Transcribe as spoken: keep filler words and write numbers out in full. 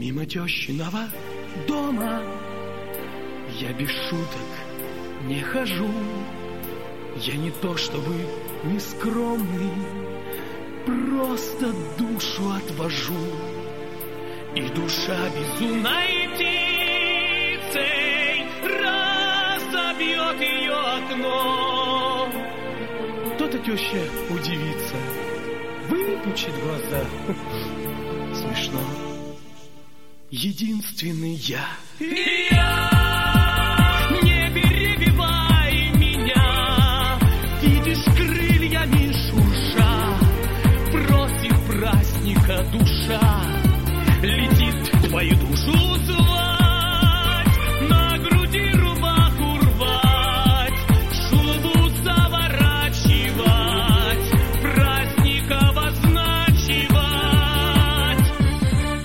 Мимо тещиного дома я без шуток не хожу. Я не то чтобы не скромный, просто душу отвожу. И душа безумной птицей разобьет ее окно. То-то теща удивится, выпучит глаза. Смешно. Единственный я. Я